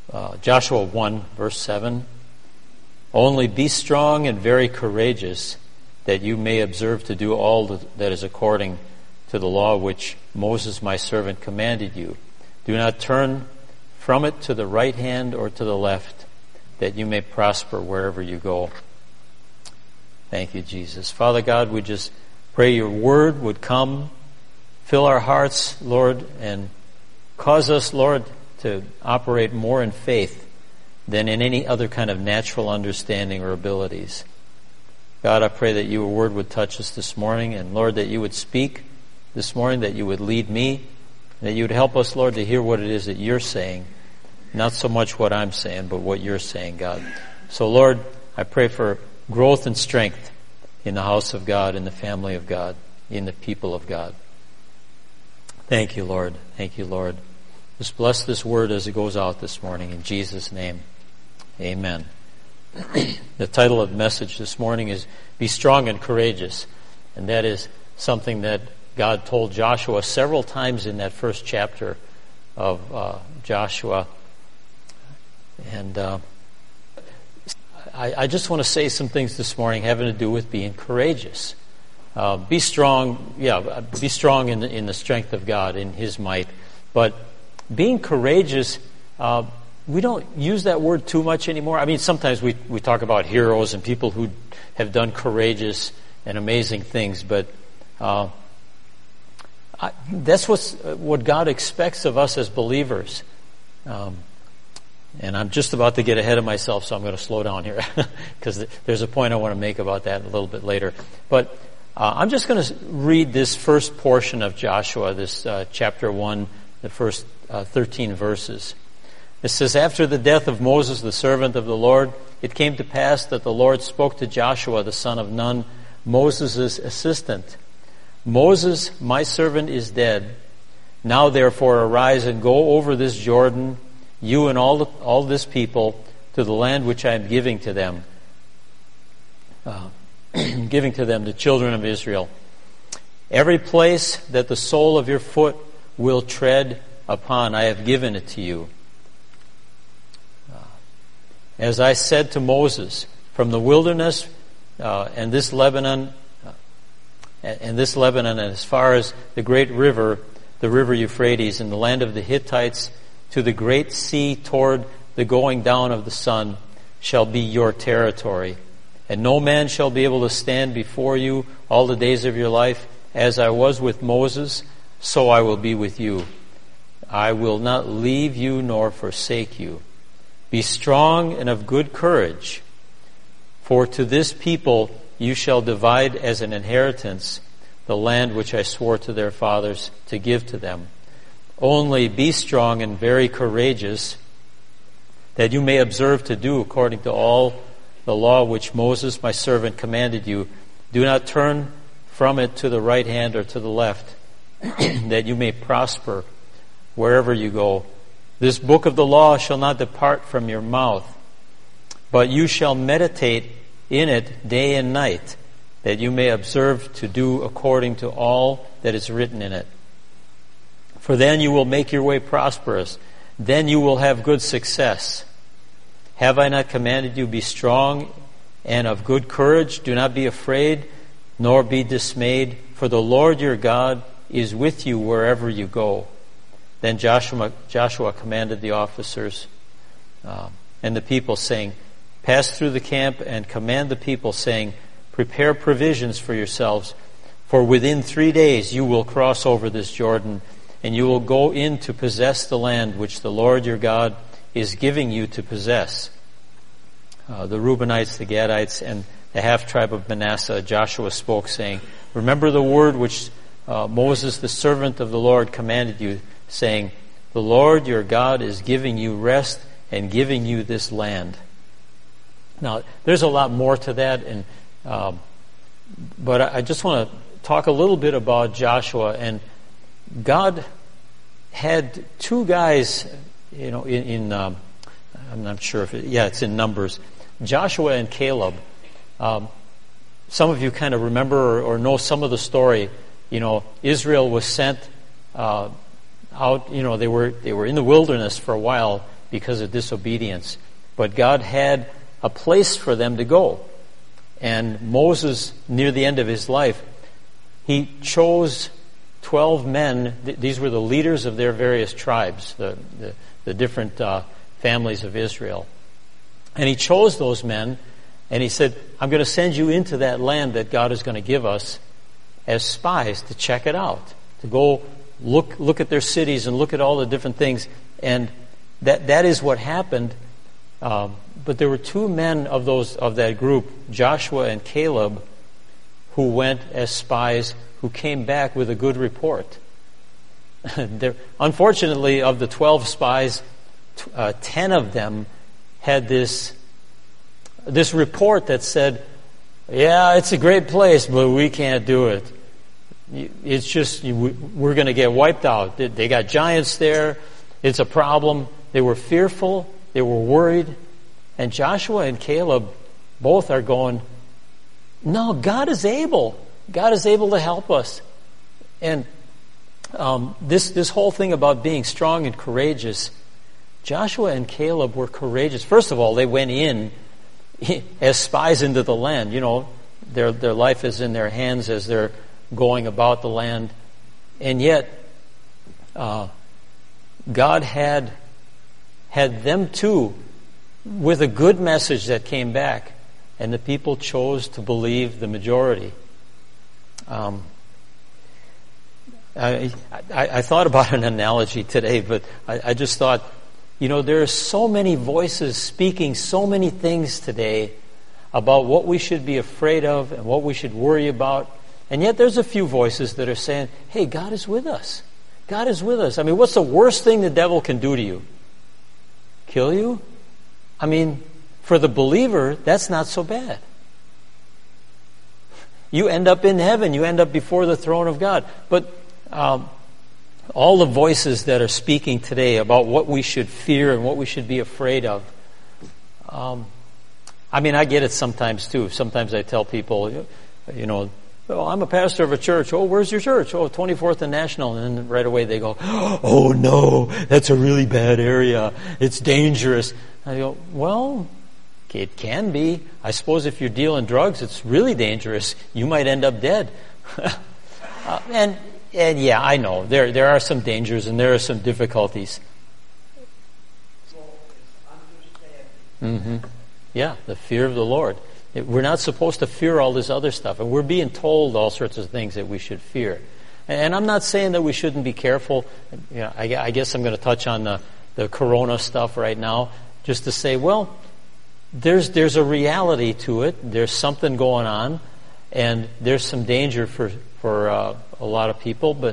Joshua 1, verse 7. Only be strong and very courageous, that you may observe to do all that is according to the law which Moses my servant commanded you. Do not turn from it to the right hand or to the left, that you may prosper wherever you go. Thank you, Jesus. Father God, we just pray your word would come, fill our hearts, Lord, and cause us, Lord, to operate more in faith than in any other kind of natural understanding or abilities. God, I pray that your word would touch us this morning, and Lord, that you would speak this morning, that you would lead me, that you would help us, Lord, to hear what it is that you're saying, not so much what I'm saying, but what you're saying, God. So, Lord, I pray for growth and strength in the house of God, in the family of God, in the people of God. Thank you, Lord. Thank you, Lord. Just bless this word as it goes out this morning. In Jesus' name, amen. The title of the message this morning is Be Strong and Courageous. And that is something that God told Joshua several times in that first chapter of Joshua. And I just want to say some things this morning having to do with being courageous. Be strong, be strong in the strength of God, in His might. But being courageous, we don't use that word too much anymore. I mean, sometimes we talk about heroes and people who have done courageous and amazing things, but that's what God expects of us as believers. And I'm just about to get ahead of myself, so I'm going to slow down here because there's a point I want to make about that a little bit later. But I'm just going to read this first portion of Joshua, this chapter 1, the first 13 verses. It says, After the death of Moses, the servant of the Lord, it came to pass that the Lord spoke to Joshua, the son of Nun, Moses' assistant. Moses, my servant, is dead. Now therefore arise and go over this Jordan, you and all this people, to the land which I am giving to them. Giving to them, the children of Israel. Every place that the sole of your foot will tread upon, I have given it to you. As I said to Moses, from the wilderness and this Lebanon, and as far as the great river, the river Euphrates, in the land of the Hittites, to the great sea toward the going down of the sun, shall be your territory. And no man shall be able to stand before you all the days of your life. As I was with Moses, so I will be with you. I will not leave you nor forsake you. Be strong and of good courage, for to this people you shall divide as an inheritance the land which I swore to their fathers to give to them. Only be strong and very courageous, that you may observe to do according to all the law which Moses my servant commanded you. Do not turn from it to the right hand or to the left, that you may prosper wherever you go. This book of the law shall not depart from your mouth, but you shall meditate in it day and night, that you may observe to do according to all that is written in it. For then you will make your way prosperous. Then you will have good success. Have I not commanded you, be strong and of good courage? Do not be afraid, nor be dismayed, for the Lord your God is with you wherever you go. Then Joshua commanded the officers and the people, saying, Pass through the camp and command the people, saying, Prepare provisions for yourselves, for within 3 days you will cross over this Jordan, and you will go in to possess the land which the Lord your God is giving you to possess. The Reubenites, the Gadites, and the half-tribe of Manasseh, Joshua spoke, saying, Remember the word which Moses, the servant of the Lord, commanded you, saying, The Lord your God is giving you rest and giving you this land. Now, there's a lot more to that, but I just want to talk a little bit about Joshua. And God had two guys, I'm not sure if it's in Numbers, Joshua and Caleb. Some of you kind of remember or know some of the story. Israel was sent out. They were in the wilderness for a while, because of disobedience. But God had a place for them to go. And Moses, near the end of his life, he chose 12 men. These were the leaders of their various tribes, the different families of Israel. And he chose those men, and he said, I'm going to send you into that land that God is going to give us as spies to check it out, to go look at their cities and look at all the different things. And that is what happened. But there were two men of that group, Joshua and Caleb, who went as spies, who came back with a good report. Unfortunately, of the 12 spies, 10 of them had this report that said, yeah, it's a great place, but we can't do it. It's just, we're going to get wiped out. They got giants there. It's a problem. They were fearful. They were worried. And Joshua and Caleb both are going, no, God is able. God is able to help us. And this whole thing about being strong and courageous, Joshua and Caleb were courageous. First of all, they went in as spies into the land. You know, their life is in their hands as they're going about the land. And yet, God had them too with a good message that came back, and the people chose to believe the majority. I thought about an analogy today, but I just thought, there are so many voices speaking so many things today about what we should be afraid of and what we should worry about. And yet there's a few voices that are saying, hey, God is with us. God is with us. I mean, what's the worst thing the devil can do to you? Kill you? I mean, for the believer, that's not so bad. You end up in heaven. You end up before the throne of God. But all the voices that are speaking today about what we should fear and what we should be afraid of, I mean, I get it sometimes too. Sometimes I tell people, oh, I'm a pastor of a church. Oh, where's your church? Oh, 24th and National. And then right away they go, oh no, that's a really bad area. It's dangerous. I go, well, it can be. I suppose if you're dealing drugs, it's really dangerous. You might end up dead. And yeah, I know there are some dangers and there are some difficulties. Mm-hmm. Yeah, the fear of the Lord. We're not supposed to fear all this other stuff, and we're being told all sorts of things that we should fear. And I'm not saying that we shouldn't be careful. I guess I'm going to touch on the corona stuff right now, just to say, well, there's a reality to it. There's something going on, and there's some danger for a lot of people. But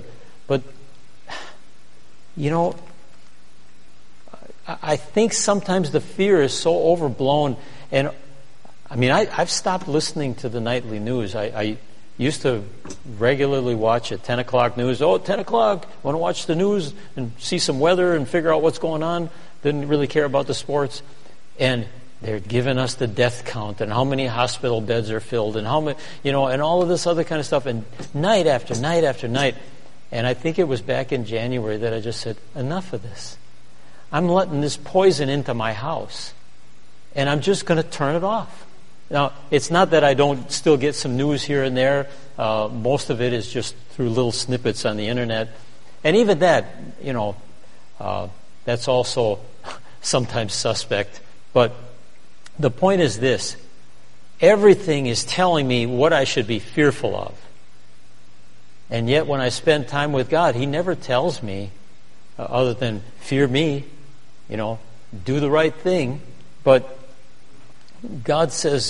I think sometimes the fear is so overblown. And I mean, I've stopped listening to the nightly news. I used to regularly watch at 10 o'clock news. Oh, 10 o'clock, want to watch the news and see some weather and figure out what's going on. Didn't really care about the sports. And they're giving us the death count and how many hospital beds are filled and how many, and all of this other kind of stuff. And night after night after night. And I think it was back in January that I just said, enough of this. I'm letting this poison into my house. And I'm just going to turn it off. Now, it's not that I don't still get some news here and there. Most of it is just through little snippets on the internet. And even that, that's also sometimes suspect. But the point is this. Everything is telling me what I should be fearful of. And yet when I spend time with God, He never tells me other than fear me, do the right thing. But God says,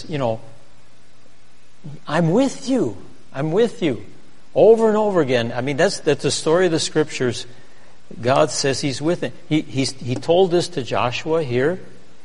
I'm with you. I'm with you. Over and over again. I mean, that's the story of the Scriptures. God says He's with him. He told this to Joshua here.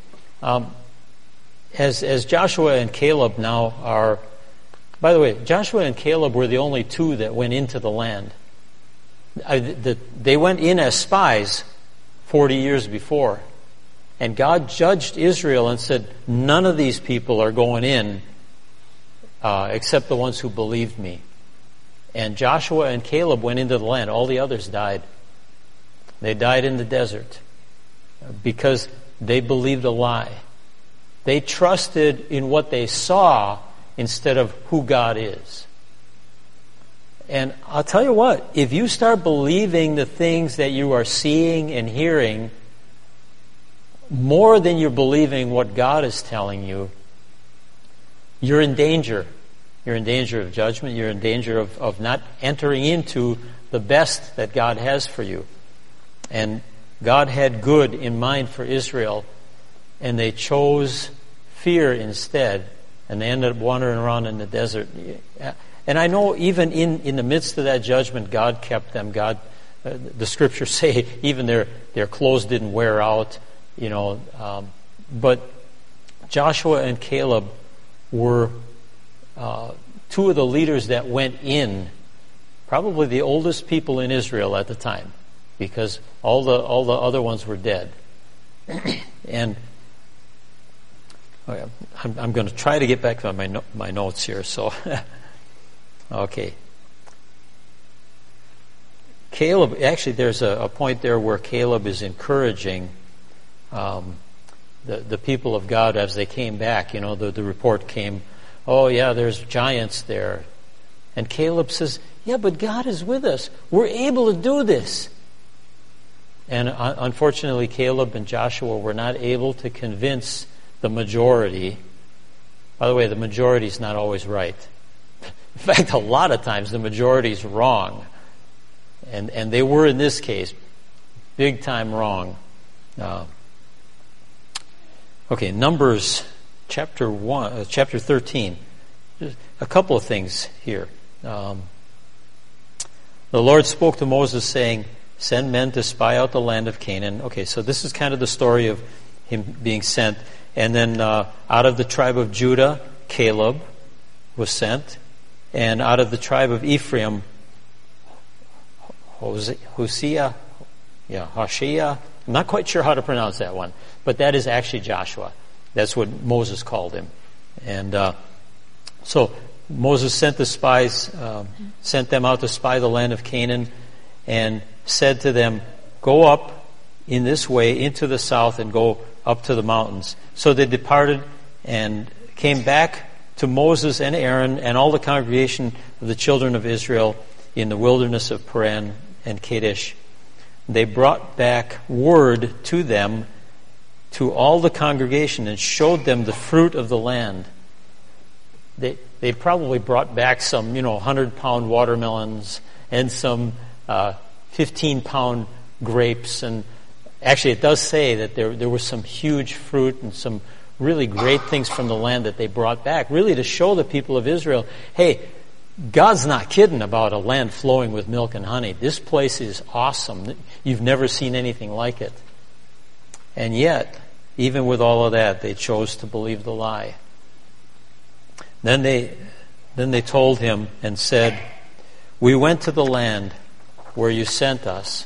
As Joshua and Caleb now are... By the way, Joshua and Caleb were the only two that went into the land. They went in as spies 40 years before. And God judged Israel and said, none of these people are going in except the ones who believed me. And Joshua and Caleb went into the land. All the others died. They died in the desert. because they believed a lie. They trusted in what they saw instead of who God is. And I'll tell you what, if you start believing the things that you are seeing and hearing more than you're believing what God is telling you, you're in danger. You're in danger of judgment. You're in danger of not entering into the best that God has for you. And God had good in mind for Israel, and they chose fear instead, and they ended up wandering around in the desert. And I know even in the midst of that judgment, God kept them. God, the scriptures say even their clothes didn't wear out, but Joshua and Caleb were two of the leaders that went in, probably the oldest people in Israel at the time, because all the other ones were dead. And I'm going to try to get back to my notes here. So, okay. Caleb, actually, there's a point there where Caleb is encouraging the people of God as they came back. The report came, oh yeah, there's giants there. And Caleb says, yeah, but God is with us. We're able to do this. And unfortunately, Caleb and Joshua were not able to convince the majority. By the way, the majority is not always right. In fact, a lot of times the majority is wrong. And they were in this case big time wrong. Okay, Numbers chapter 13. Just a couple of things here. The Lord spoke to Moses saying, send men to spy out the land of Canaan. Okay, so this is kind of the story of him being sent. And then out of the tribe of Judah, Caleb was sent. And out of the tribe of Ephraim, Hoshea. I'm not quite sure how to pronounce that one. But that is actually Joshua. That's what Moses called him. And so Moses sent the spies, sent them out to spy the land of Canaan, and said to them, go up in this way into the south and go up to the mountains. So they departed and came back to Moses and Aaron and all the congregation of the children of Israel in the wilderness of Paran and Kadesh. They brought back word to them, to all the congregation, and showed them the fruit of the land. They probably brought back some, 100-pound watermelons and some 15-pound grapes. And actually, it does say that there was some huge fruit and some really great things from the land that they brought back, really to show the people of Israel, hey, God's not kidding about a land flowing with milk and honey. This place is awesome. You've never seen anything like it. And yet, even with all of that, they chose to believe the lie. Then they told him and said, we went to the land where you sent us.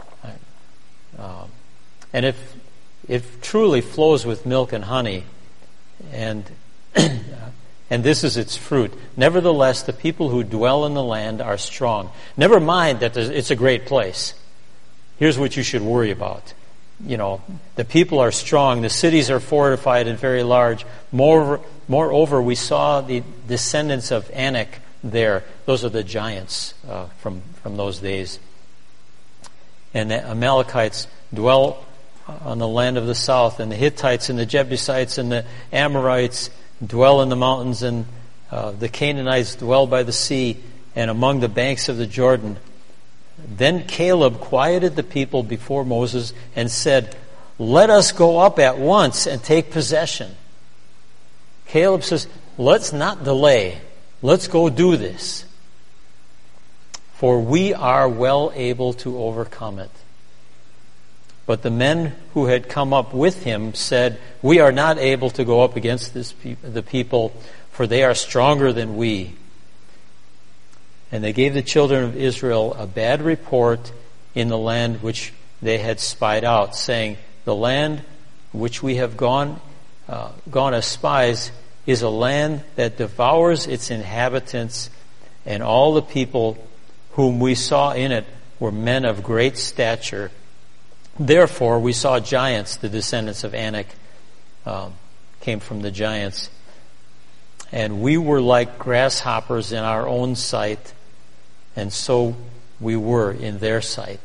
And if it truly flows with milk and honey, and this is its fruit, nevertheless, the people who dwell in the land are strong. Never mind that it's a great place. Here's what you should worry about. The people are strong. The cities are fortified and very large. Moreover, we saw the descendants of Anak there. Those are the giants from those days. And the Amalekites dwell on the land of the south, and the Hittites and the Jebusites and the Amorites dwell in the mountains, and the Canaanites dwell by the sea and among the banks of the Jordan. Then Caleb quieted the people before Moses and said, let us go up at once and take possession. Caleb says, let's not delay. Let's go do this. For we are well able to overcome it. But the men who had come up with him said, we are not able to go up against the people, for they are stronger than we. And they gave the children of Israel a bad report in the land which they had spied out, saying, the land which we have gone as spies is a land that devours its inhabitants, and all the people whom we saw in it were men of great stature. Therefore, we saw giants, the descendants of Anak came from the giants. And we were like grasshoppers in our own sight, and so we were in their sight.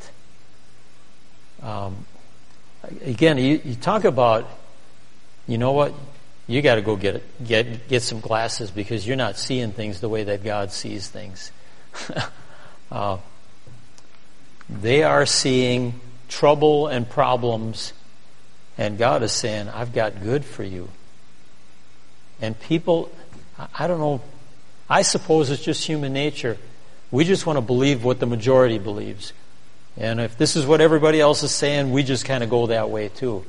Again, you talk about, you know what? You got to go get some glasses because you're not seeing things the way that God sees things. They are seeing trouble and problems, and God is saying, I've got good for you. And people, I don't know, I suppose it's just human nature. We just want to believe what the majority believes. And if this is what everybody else is saying, we just kind of go that way too.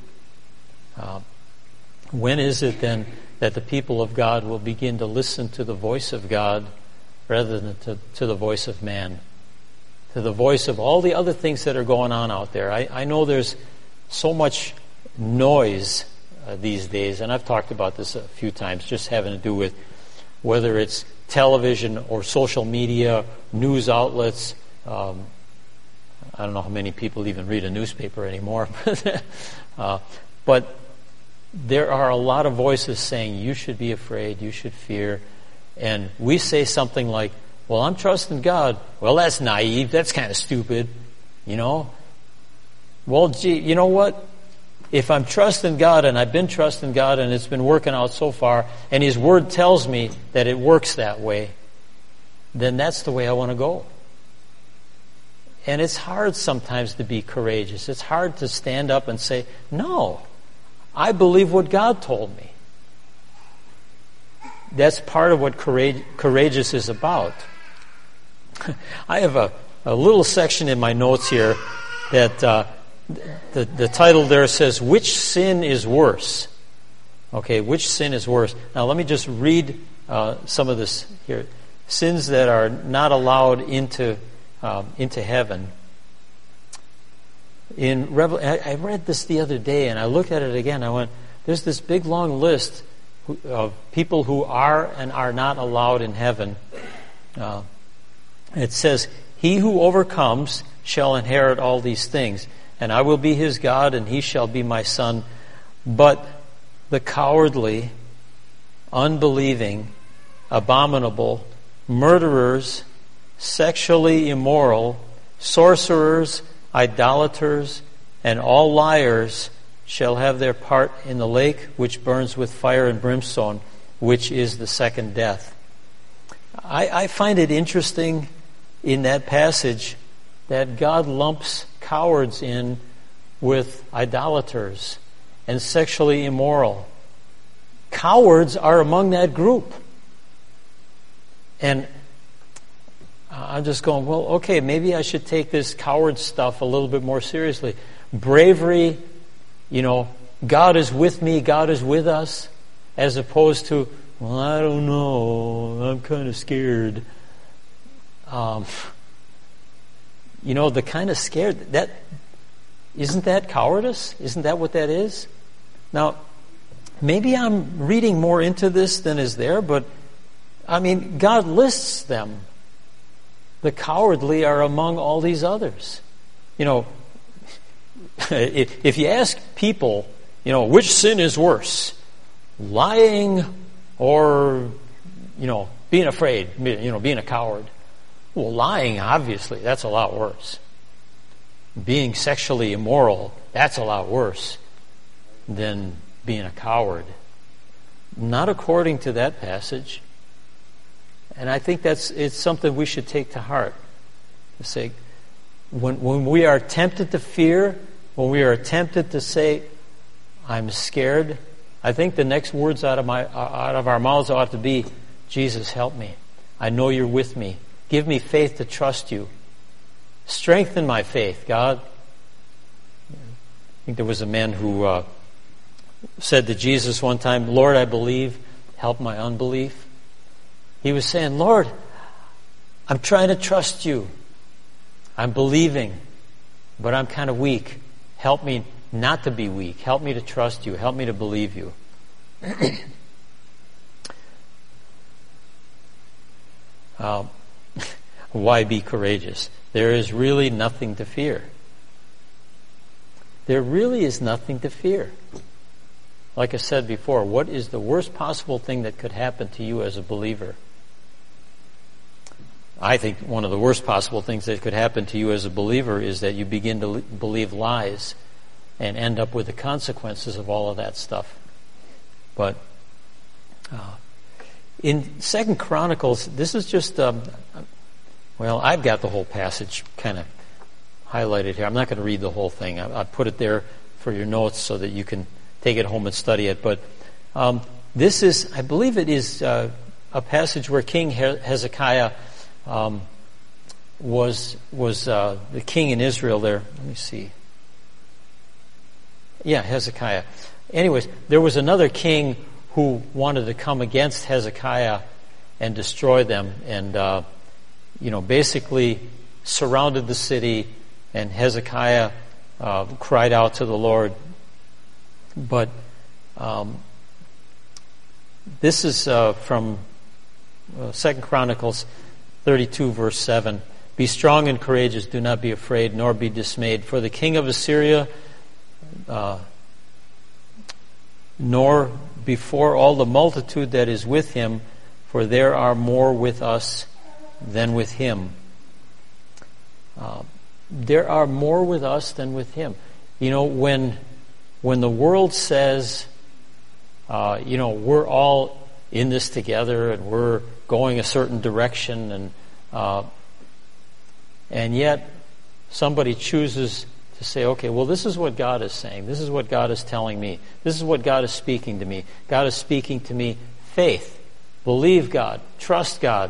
When is it then that the people of God will begin to listen to the voice of God rather than to the voice of man? To the voice of all the other things that are going on out there. I know there's so much noise these days, and I've talked about this a few times, just having to do with whether it's television or social media, news outlets. I don't know how many people even read a newspaper anymore. But there are a lot of voices saying you should be afraid, you should fear. And we say something like, well, I'm trusting God. Well, that's naive. That's kind of stupid. You know? Well, gee, you know what? If I'm trusting God, and I've been trusting God, and it's been working out so far, and His Word tells me that it works that way, then that's the way I want to go. And it's hard sometimes to be courageous. It's hard to stand up and say, no, I believe what God told me. That's part of what courageous is about. I have a little section in my notes here that the title there says, which sin is worse? Okay, which sin is worse? Now let me just read some of this here. Sins that are not allowed into heaven. I read this the other day and I looked at it again. I went, there's this big long list of people who are and are not allowed in heaven. It says, he who overcomes shall inherit all these things, and I will be his God, and he shall be my son. But the cowardly, unbelieving, abominable, murderers, sexually immoral, sorcerers, idolaters, and all liars shall have their part in the lake which burns with fire and brimstone, which is the second death. I find it interesting in that passage that God lumps cowards in with idolaters and sexually immoral. Cowards are among that group. And I'm just going, well, okay, maybe I should take this coward stuff a little bit more seriously. Bravery, you know, God is with me, God is with us, as opposed to, well, I don't know, I'm kind of scared. You know, the kind of scared, isn't that cowardice? Isn't that what that is? Now, maybe I'm reading more into this than is there, but I mean, God lists them. The cowardly are among all these others. You know, if you ask people, you know, which sin is worse? Lying or, you know, being afraid, you know, being a coward. Well, lying, obviously, that's a lot worse. Being sexually immoral, that's a lot worse than being a coward. Not according to that passage. And I think it's something we should take to heart. To say, when we are tempted to fear, when we are tempted to say, I'm scared, I think the next words out of our mouths ought to be, Jesus, help me. I know you're with me. Give me faith to trust you. Strengthen my faith, God. I think there was a man who said to Jesus one time, Lord, I believe, help my unbelief. He was saying, Lord, I'm trying to trust you. I'm believing, but I'm kind of weak. Help me not to be weak. Help me to trust you. Help me to believe you. Why be courageous? There is really nothing to fear. there really is nothing to fear. Like I said before, what is the worst possible thing that could happen to you as a believer? I think one of the worst possible things that could happen to you as a believer is that you begin to believe lies and end up with the consequences of all of that stuff. But in 2 Chronicles, this is just, I've got the whole passage kind of highlighted here. I'm not going to read the whole thing. I put it there for your notes so that you can take it home and study it. But this is, I believe it is a passage where King Hezekiah was the king in Israel there. Let me see. Yeah, Hezekiah. Anyways, there was another king who wanted to come against Hezekiah and destroy them, and basically surrounded the city. And Hezekiah cried out to the Lord. But this is from 2 Chronicles 32, verse 7. Be strong and courageous, do not be afraid, nor be dismayed. For the king of Assyria, nor before all the multitude that is with him, for there are more with us than with him. There are more with us than with him. When the world says, we're all in this together and we're going a certain direction, and yet somebody chooses to say, okay, well, this is what God is saying. This is what God is telling me. This is what God is speaking to me. God is speaking to me faith. Believe God. Trust God.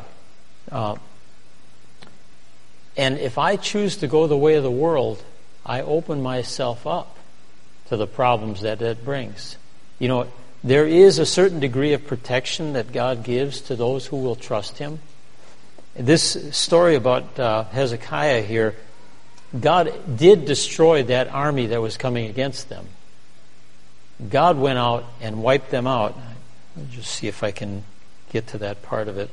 And if I choose to go the way of the world, I open myself up to the problems that brings. There is a certain degree of protection that God gives to those who will trust Him. This story about Hezekiah here, God did destroy that army that was coming against them. God went out and wiped them out. Let me just see if I can get to that part of it.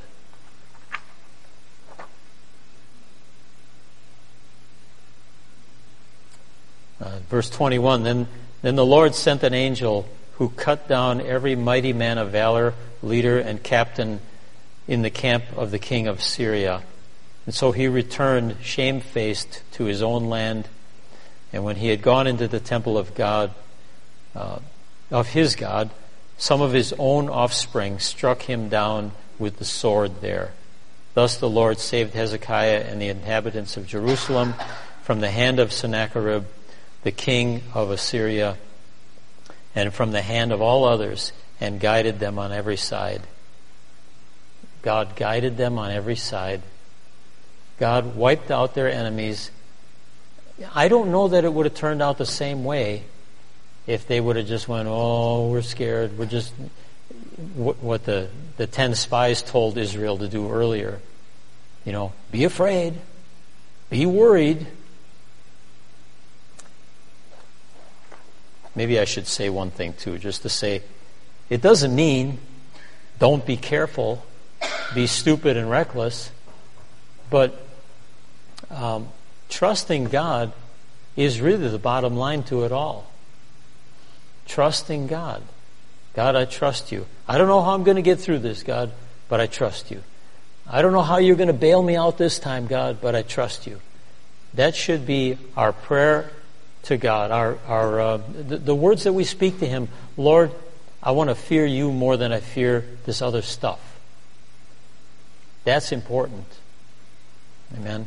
Verse 21, Then the Lord sent an angel who cut down every mighty man of valor, leader, and captain in the camp of the king of Syria. And so he returned shamefaced to his own land. And when he had gone into the temple of God, of his God, some of his own offspring struck him down with the sword there. Thus the Lord saved Hezekiah and the inhabitants of Jerusalem from the hand of Sennacherib, the king of Assyria, and from the hand of all others, and guided them on every side. God guided them on every side. God wiped out their enemies. I don't know that it would have turned out the same way if they would have just went, oh, we're scared. We're just what the 10 spies told Israel to do earlier. Be afraid. Be worried. Maybe I should say one thing too, just to say, it doesn't mean don't be careful, be stupid and reckless, but trusting God is really the bottom line to it all. Trusting God. God, I trust you. I don't know how I'm going to get through this, God, but I trust you. I don't know how you're going to bail me out this time, God, but I trust you. That should be our prayer to God. The words that we speak to Him, Lord, I want to fear you more than I fear this other stuff. That's important. Amen.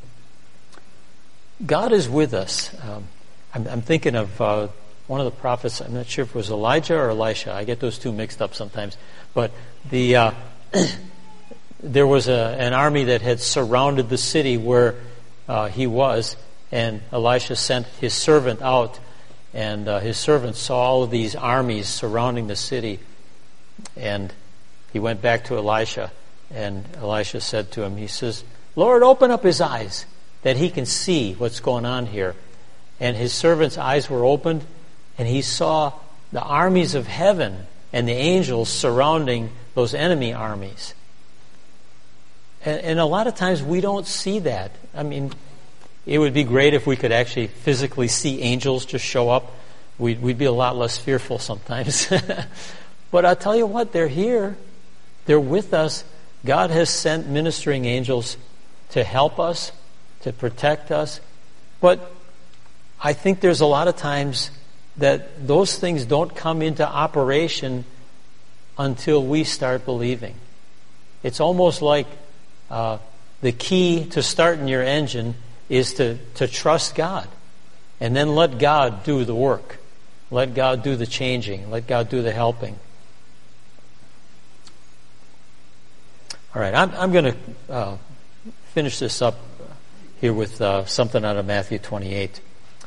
God is with us. I'm thinking of one of the prophets. I'm not sure if it was Elijah or Elisha. I get those two mixed up sometimes. But there was an army that had surrounded the city where he was, and Elisha sent his servant out, and his servant saw all of these armies surrounding the city, and he went back to Elisha, and Elisha said to him, he says, Lord, open up his eyes that he can see what's going on here. And his servant's eyes were opened, and he saw the armies of heaven and the angels surrounding those enemy armies. And a lot of times we don't see that. I mean, It would be great if we could actually physically see angels just show up. We'd be a lot less fearful sometimes. But I'll tell you what, they're here. They're with us. God has sent ministering angels to help us, to protect us. But I think there's a lot of times that those things don't come into operation until we start believing. It's almost like the key to starting your engine is to trust God. And then let God do the work. Let God do the changing. Let God do the helping. All right, I'm going to finish this up here with something out of Matthew 28.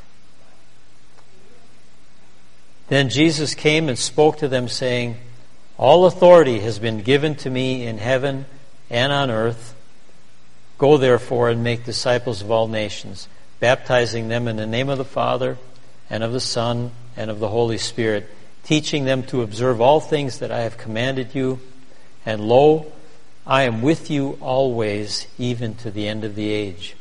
Then Jesus came and spoke to them, saying, "All authority has been given to me in heaven and on earth. Go therefore and make disciples of all nations, baptizing them in the name of the Father and of the Son and of the Holy Spirit, teaching them to observe all things that I have commanded you. And lo, I am with you always, even to the end of the age."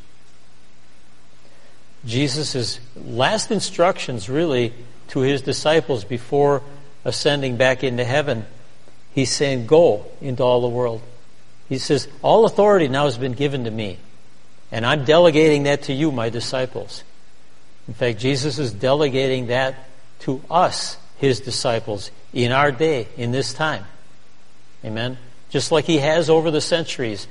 Jesus' last instructions, really, to his disciples before ascending back into heaven, he's saying, go into all the world. He says, all authority now has been given to me, and I'm delegating that to you, my disciples. In fact, Jesus is delegating that to us, his disciples, in our day, in this time. Amen? Just like he has over the centuries.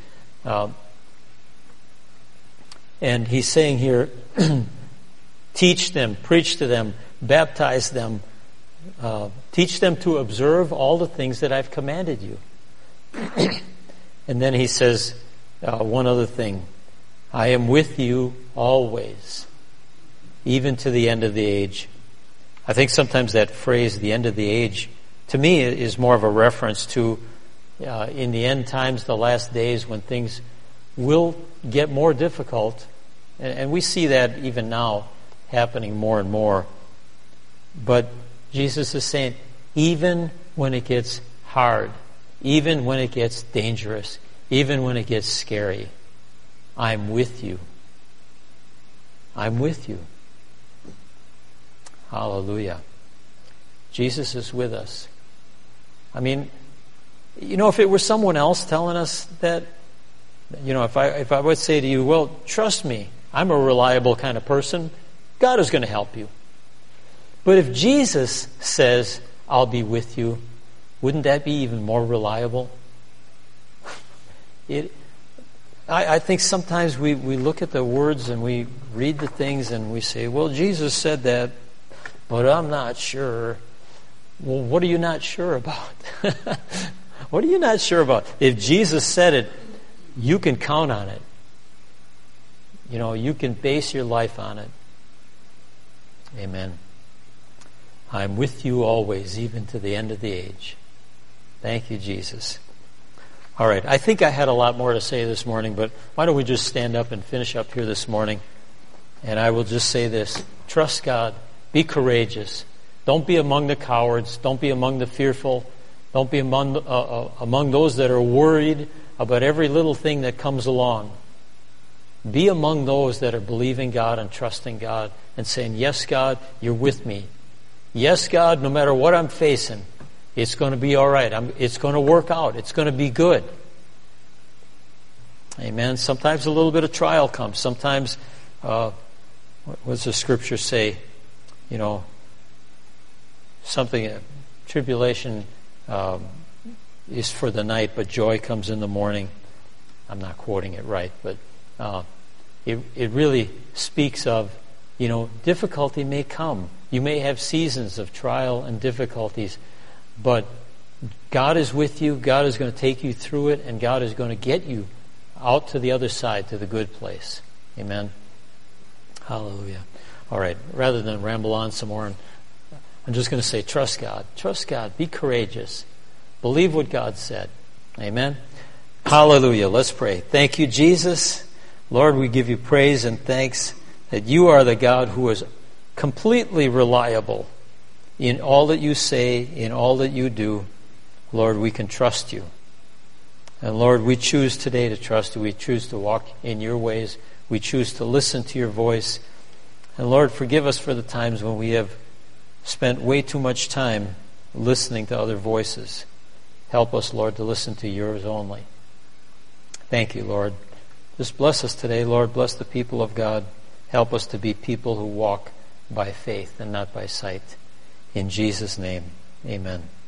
And he's saying here, teach them, preach to them, baptize them, teach them to observe all the things that I've commanded you. And then he says one other thing. I am with you always, even to the end of the age. I think sometimes that phrase, the end of the age, to me is more of a reference to in the end times, the last days, when things will get more difficult. And we see that even now happening more and more. But Jesus is saying, even when it gets hard, even when it gets dangerous, even when it gets scary, I'm with you. I'm with you. Hallelujah. Jesus is with us. I mean, if it were someone else telling us that, if I would say to you, well, trust me, I'm a reliable kind of person, God is going to help you. But if Jesus says, I'll be with you, wouldn't that be even more reliable? I think sometimes we look at the words and we read the things and we say, well, Jesus said that, but I'm not sure. Well, what are you not sure about? What are you not sure about? If Jesus said it, you can count on it. You can base your life on it. Amen. I'm with you always, even to the end of the age. Thank you, Jesus. All right, I think I had a lot more to say this morning, but why don't we just stand up and finish up here this morning? And I will just say this. Trust God. Be courageous. Don't be among the cowards. Don't be among the fearful. Don't be among those that are worried about every little thing that comes along. Be among those that are believing God and trusting God and saying, yes, God, you're with me. Yes, God, no matter what I'm facing, it's going to be all right. It's going to work out. It's going to be good. Amen. Sometimes a little bit of trial comes. Sometimes, what does the scripture say? Tribulation is for the night, but joy comes in the morning. I'm not quoting it right, but it really speaks of, difficulty may come. You may have seasons of trial and difficulties, but God is with you. God is going to take you through it, and God is going to get you out to the other side, to the good place. Amen. Hallelujah. All right, rather than ramble on some more, I'm just going to say, trust God. Trust God. Be courageous. Believe what God said. Amen. Hallelujah. Let's pray. Thank you, Jesus. Lord, we give you praise and thanks that you are the God who is completely reliable in all that you say, in all that you do. Lord, we can trust you. And Lord, we choose today to trust you. We choose to walk in your ways. We choose to listen to your voice. And Lord, forgive us for the times when we have spent way too much time listening to other voices. Help us, Lord, to listen to yours only. Thank you, Lord. Just bless us today, Lord. Bless the people of God. Help us to be people who walk by faith and not by sight. In Jesus' name, amen.